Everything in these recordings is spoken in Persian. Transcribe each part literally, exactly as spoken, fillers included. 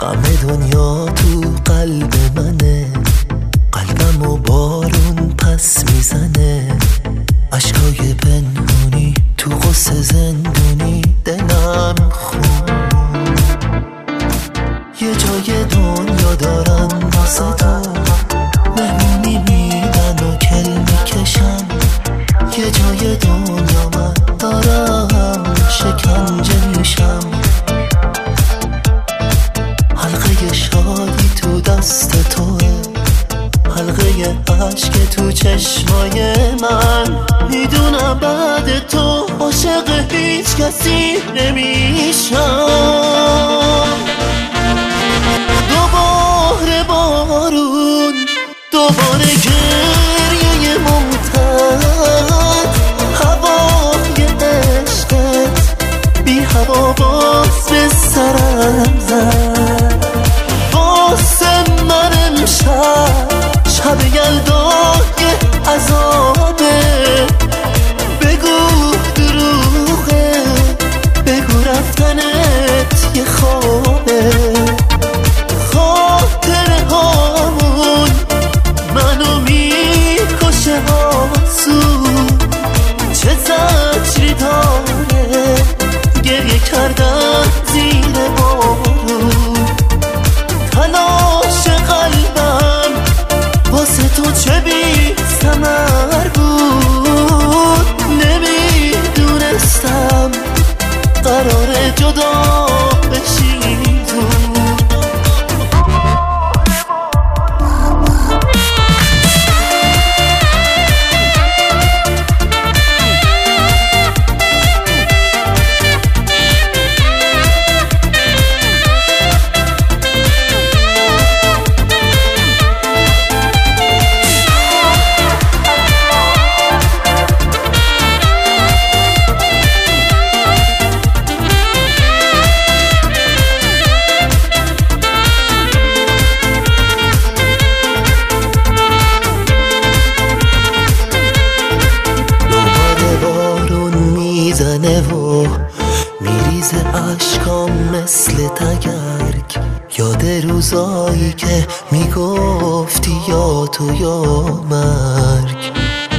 همه دنیا تو قلب منه، قلبمو بارون پس میزنه، عشقای پنهونی تو قصه زندونی دلم خون. یه جای دنیا دارن واسه تو، مهمونی میدن و کل میکشن. یه جای دنیا من دارم شکنجه میشم، حلقه شادی تو دست توه، حلقه عشق تو چشمای من. میدونم بعد تو عاشق هیچ کسی نمیشم. دوباره بارون، دوباره گریه ممتد، هوای عشقت بی هوا باز به سرم زد. واسه من امشب شب یلدای عذابه، بگو دروغه، بگو رفتنت یه خوابه. خاطره هامون منو میکشه آسون، چه زجری داره گریه کردن زیر بارون. تلاش قلبم واسه تو چه بی ثمر بود، نمیدونستم قراره جدا بشیم زود. و میریزه عشقام مثل تگرگ، یاد روزایی که میگفتی یا تو یا مرگ.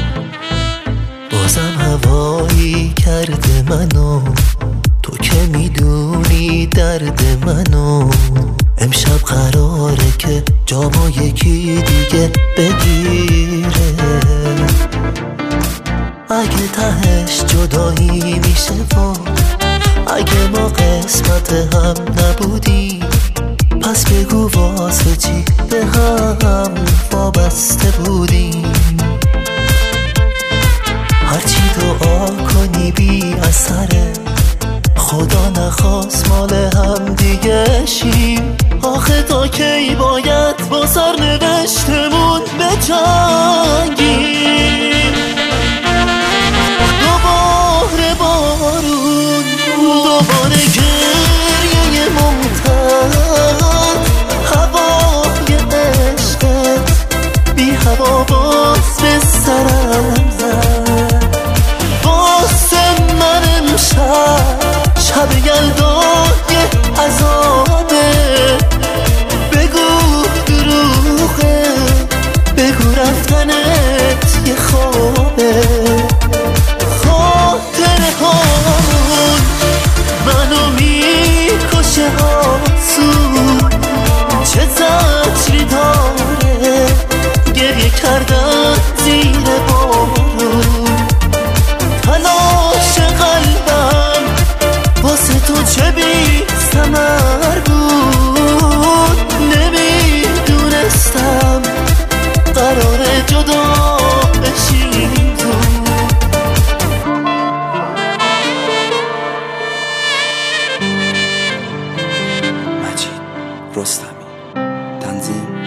بازم هوایی کرده منو، تو که میدونی درد منو. امشب قراره که جامو یکی دیگه بگیره، اگه تهش جدایی میشه و اگه ما قسمت هم نبودیم، پس بگو واسه چی به هم وابسته بودیم. هرچی دعا کنی بی اثره، خدا نخواست مال هم دیگه شیم. آخه تا کی باید با سرنوشتمون بجنگیم؟ دوباره بارون، دوباره گریه ممتد، هوای عشقت بی هوا باز به سرم زد. واسه من امشب شب یلدای عذابه، بگو دروغه، بگو رفتنت یه خوابه. خاطره هامون منو میکشه آسون، چه زجری داره گریه کردن زیر بارون. تلاش قلبم واسه تو چه بی ثمر بود، نمیدونستم قراره جدا بشیم زود. مجید رستمی، تنظیم